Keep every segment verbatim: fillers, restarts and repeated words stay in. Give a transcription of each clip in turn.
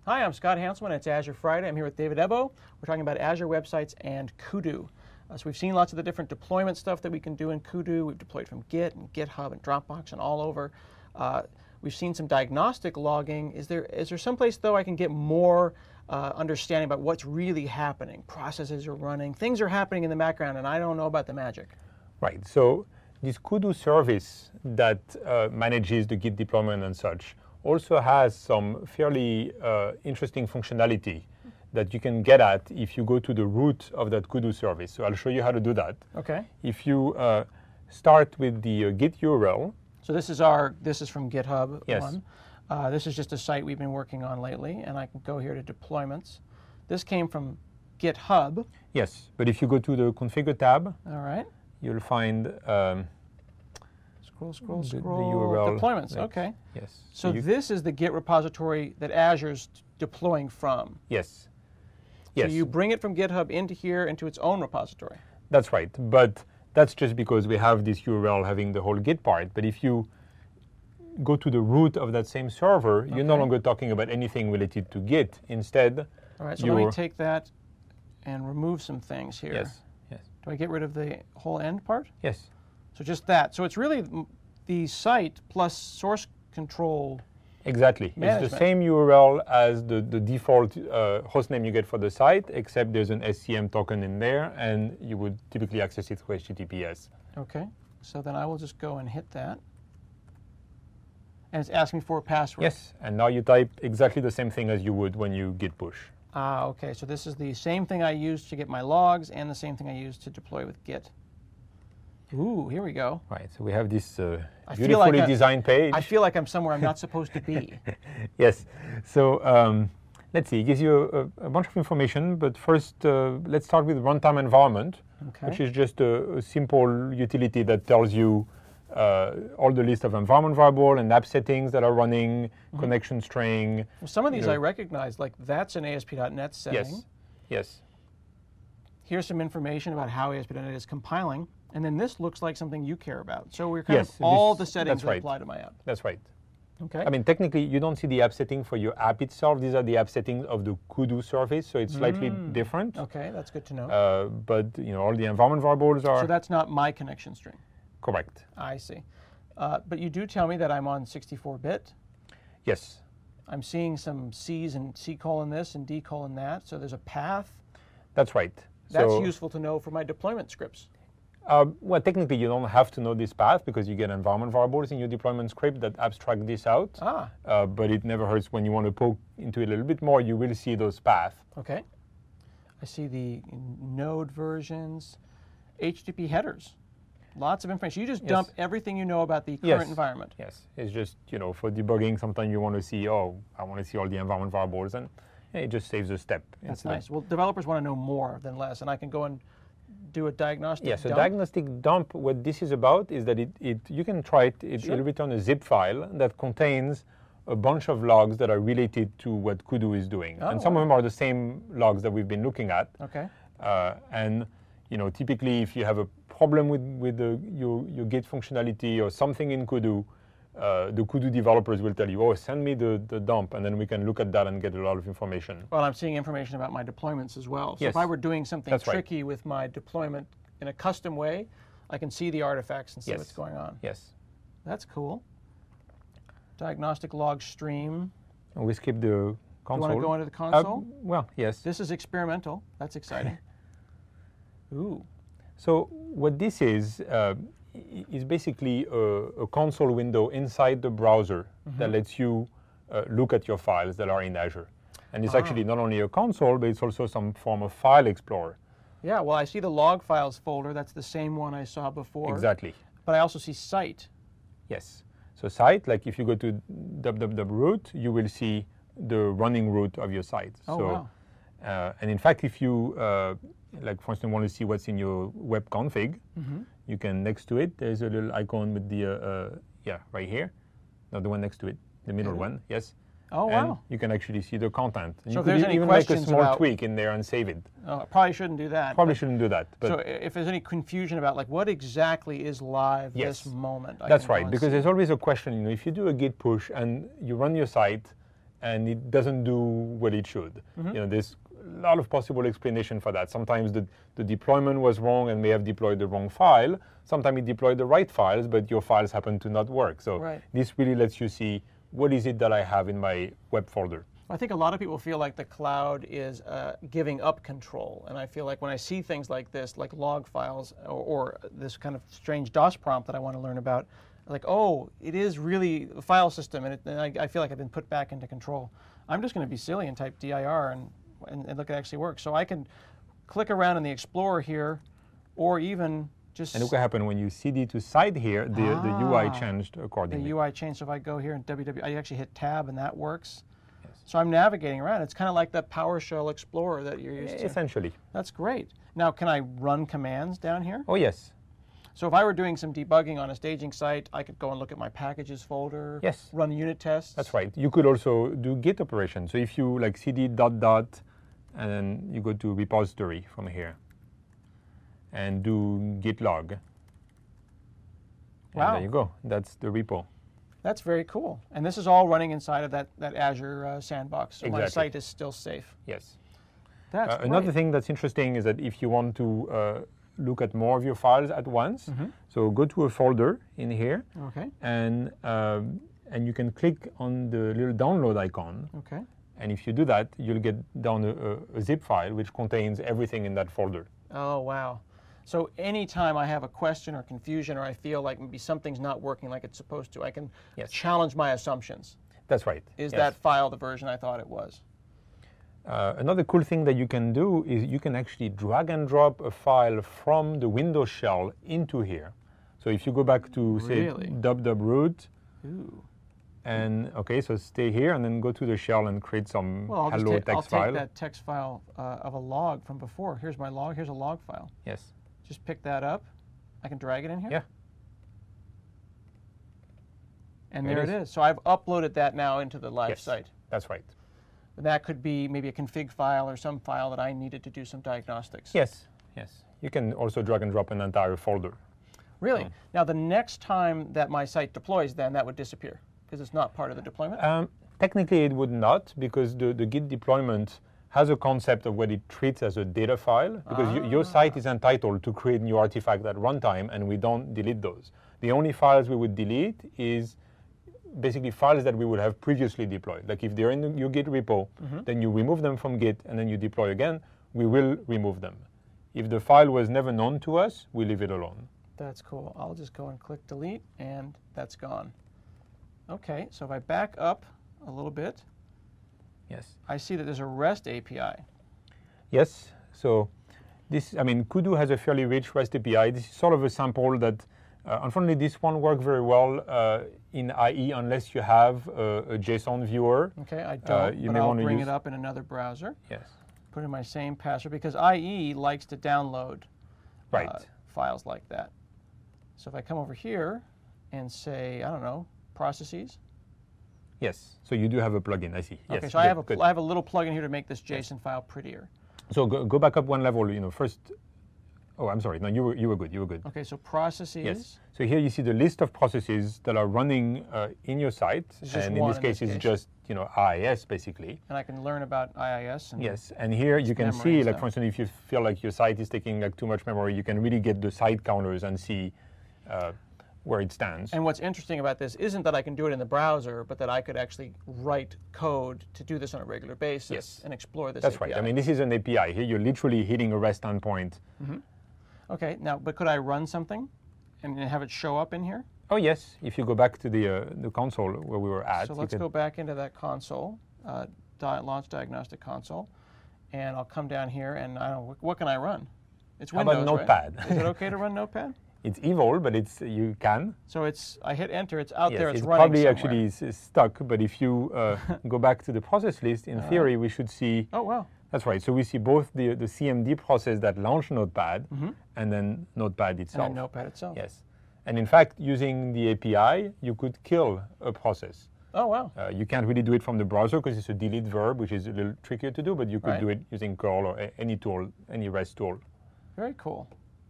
Hi, I'm Scott Hanselman. It's Azure Friday. I'm here with David Ebo. We're talking about Azure websites and Kudu. Uh, so we've seen lots of the different deployment stuff that we can do in Kudu. We've deployed from Git and GitHub and Dropbox and all over. Uh, we've seen some diagnostic logging. Is there is there someplace, though, I can get more uh, understanding about what's really happening? Processes are running. Things are happening in the background, and I don't know about the magic. Right. So this Kudu service that uh, manages the Git deployment and such also has some fairly uh, interesting functionality that you can get at if you go to the root of that Kudu service. So I'll show you how to do that. Okay. If you uh, start with the uh, Git U R L. So this is our, this is from GitHub. Yes. One. Uh, this is just a site we've been working on lately, and I can go here to deployments. This came from GitHub. Yes, but if you go to the Configure tab, all right, you'll find um, Scroll, scroll, the, scroll. the U R L. Deployments, Like, okay. Yes. So you, this is the Git repository that Azure's deploying from. Yes. Yes. So you bring it from GitHub into here, into its own repository. That's right. But that's just because we have this U R L having the whole Git part. But if you go to the root of that same server, okay. you're no longer talking about anything related to Git. Instead, all right, so let me take that and remove some things here. Yes. Yes. Do I get rid of the whole end part? Yes. So just that. So it's really the site plus source control. Exactly. Management. It's the same U R L as the, the default uh, hostname you get for the site, except there's an S C M token in there, and you would typically access it through H T T P S. Okay. So then I will just go and hit that. And it's asking me for a password. Yes. And now you type exactly the same thing as you would when you git push. Ah, okay. So this is the same thing I used to get my logs and the same thing I used to deploy with Git. Ooh, here we go. Right, so we have this uh, I beautifully feel like I, designed page. I feel like I'm somewhere I'm not supposed to be. Yes, so um, let's see, it gives you a, a bunch of information, but first uh, let's start with runtime environment, okay. which is just a, a simple utility that tells you uh, all the list of environment variable and app settings that are running, mm-hmm. connection string. Well, some of these know. I recognize, like that's an A S P dot net setting. Yes, yes. Here's some information about how A S P dot net is compiling. And then this looks like something you care about. So we're kind yes, of all this, the settings that right. right. apply to my app. That's right. Okay. I mean, technically, you don't see the app setting for your app itself. These are the app settings of the Kudu service, so it's slightly mm. different. Okay, that's good to know. Uh, but you know, all the environment variables are. So that's not my connection string. Correct. I see. Uh, but you do tell me that I'm on sixty-four bit. Yes. I'm seeing some C's and C colon this and D colon that. So there's a path. That's right. That's so, useful to know for my deployment scripts. Uh, well, technically, you don't have to know this path because you get environment variables in your deployment script that abstract this out. Ah. Uh, but it never hurts when you want to poke into it a little bit more, you will see those paths. Okay. I see the node versions, H T T P headers. Lots of information. You just yes. dump everything you know about the current yes. environment. Yes. It's just, you know, for debugging, sometimes you want to see, oh, I want to see all the environment variables, and yeah, it just saves a step. That's nice. Well, developers want to know more than less, and I can go and do a diagnostic yeah, so dump. diagnostic dump, what this is about is that it, it you can try it, it sure. it'll return a zip file that contains a bunch of logs that are related to what Kudu is doing. Oh, and some wow. of them are the same logs that we've been looking at. Okay. Uh, and you know, typically if you have a problem with, with the, your, your Git functionality or something in Kudu, Uh, the Kudu developers will tell you, oh, send me the, the dump, and then we can look at that and get a lot of information. Well, I'm seeing information about my deployments as well. So yes. if I were doing something That's tricky right. with my deployment in a custom way, I can see the artifacts and see yes. what's going on. Yes. That's cool. Diagnostic log stream. And we skip the console. Do you want to go into the console? Uh, well, yes. This is experimental. That's exciting. Ooh. So what this is, uh, is basically a, a console window inside the browser mm-hmm. that lets you uh, look at your files that are in Azure. And it's ah. actually not only a console, but it's also some form of file explorer. Yeah, well, I see the log files folder. That's the same one I saw before. Exactly. But I also see site. Yes. So site, like if you go to www root, you will see the running root of your site. Oh, so, wow. Uh, and in fact, if you, uh, like for instance, want to see what's in your web config, mm-hmm. you can, next to it, there's a little icon with the, uh, uh, yeah, right here. No, the one next to it, the middle mm-hmm. one, yes. Oh, and wow. you can actually see the content. And so you if there's could any even questions make a small about, tweak in there and save it. Oh, I probably shouldn't do that. Probably shouldn't do that. But so if there's any confusion about like what exactly is live yes, this moment, I that's can right. Because see. there's always a question. You know, if you do a git push and you run your site, and it doesn't do what it should. Mm-hmm. You know, there's a lot of possible explanation for that. Sometimes the, the deployment was wrong and may have deployed the wrong file. Sometimes it deployed the right files, but your files happen to not work. So right. this really lets you see what is it that I have in my web folder. I think a lot of people feel like the cloud is uh, giving up control. And I feel like when I see things like this, like log files or, or this kind of strange DOS prompt that I want to learn about, like, oh, it is really a file system, and, it, and I, I feel like I've been put back into control. I'm just going to be silly and type dir and, and, and look, it actually works. So I can click around in the Explorer here, or even just... And look what happened when you C D to side here, the, ah, the U I changed accordingly. The U I changed, so if I go here in W W, I actually hit tab and that works. Yes. So I'm navigating around. It's kind of like that PowerShell Explorer that you're used to. Essentially. That's great. Now, can I run commands down here? Oh, yes. So if I were doing some debugging on a staging site, I could go and look at my packages folder, yes. run unit tests. That's right. You could also do Git operations. So if you like cd dot dot, and then you go to repository from here, and do git log. Wow. And there you go. That's the repo. That's very cool. And this is all running inside of that, that Azure uh, sandbox. So exactly. my site is still safe. Yes. That's uh, another thing that's interesting is that if you want to uh, look at more of your files at once. Mm-hmm. So go to a folder in here, okay. and um, and you can click on the little download icon. Okay. And if you do that, you'll get down a, a zip file which contains everything in that folder. Oh, wow. So anytime I have a question or confusion, or I feel like maybe something's not working like it's supposed to, I can yes. challenge my assumptions. That's right. Is yes. that file the version I thought it was? Uh, another cool thing that you can do is you can actually drag and drop a file from the Windows shell into here. So if you go back to, say, really? www.root, Ooh. and okay, so stay here and then go to the shell and create some well, I'll hello just ta- text I'll file. I'll take that text file uh, of a log from before. Here's my log. Here's a log file. Yes. Just pick that up. I can drag it in here? Yeah. And there, there it, is. it is. So I've uploaded that now into the live yes, site. That's right. That could be maybe a config file or some file that I needed to do some diagnostics. Yes, yes. You can also drag and drop an entire folder. Really? Um, now, the next time that my site deploys, then that would disappear because it's not part of the deployment? Um, technically, it would not, because the, the Git deployment has a concept of what it treats as a data file, because ah. y- your site is entitled to create new artifacts at runtime, and we don't delete those. The only files we would delete is basically files that we would have previously deployed. Like if they're in your Git repo, mm-hmm. then you remove them from Git and then you deploy again, we will remove them. If the file was never known to us, we leave it alone. That's cool. I'll just go and click delete, and that's gone. Okay, so if I back up a little bit, yes, I see that there's a REST A P I. Yes, so this, I mean, Kudu has a fairly rich REST A P I. This is sort of a sample that Uh, unfortunately, this won't work very well uh, in I E unless you have a, a JSON viewer. Okay, I don't, uh, you but may I'll want to bring use it up in another browser. Yes. Put in my same password, because I E likes to download right. uh, files like that. So if I come over here and say, I don't know, processes. Yes, so you do have a plugin, I see. Okay, yes, so good, I have, a good. I have a little plugin here to make this JSON yes. file prettier. So go, go back up one level, you know, first. Oh, I'm sorry. No, you were, you were good. You were good. Okay, so processes. Yes. So here you see the list of processes that are running uh, in your site, and in this case, in this it's case. just you know I I S basically. And I can learn about I I S. And yes, and here you can see, like for instance, if you feel like your site is taking like too much memory, you can really get the site counters and see uh, where it stands. And what's interesting about this isn't that I can do it in the browser, but that I could actually write code to do this on a regular basis yes. and explore this. That's A P I. right. I mean, this is an A P I. Here you're literally hitting a REST endpoint. Mm-hmm. Okay, now, but could I run something and have it show up in here? Oh, yes. If you go back to the uh, the console where we were at. So let's go back into that console, uh, di- launch diagnostic console, and I'll come down here and I don't know, what can I run? It's Windows, How about Notepad? Right? Is it okay to run Notepad? It's evil, but it's you can. So it's I hit enter, it's out yes, there, it's, it's running probably somewhere. actually is, is stuck, but if you uh, go back to the process list, in uh, theory, we should see. Oh, wow. That's right. So we see both the the C M D process that launched Notepad mm-hmm. and then Notepad itself. And then Notepad itself. Yes. And in fact, using the A P I, you could kill a process. Oh, wow. Uh, you can't really do it from the browser because it's a delete verb, which is a little trickier to do, but you could right. do it using curl or a, any tool, any REST tool. Very cool.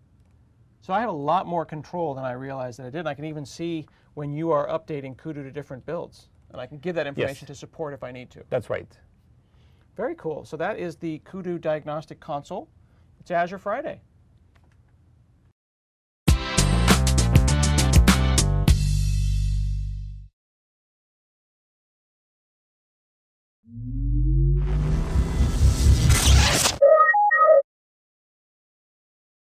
So I have a lot more control than I realized that I did. I can even see when you are updating Kudu to different builds. And I can give that information Yes. to support if I need to. That's right. Very cool. So that is the Kudu Diagnostic Console. It's Azure Friday. Mm-hmm.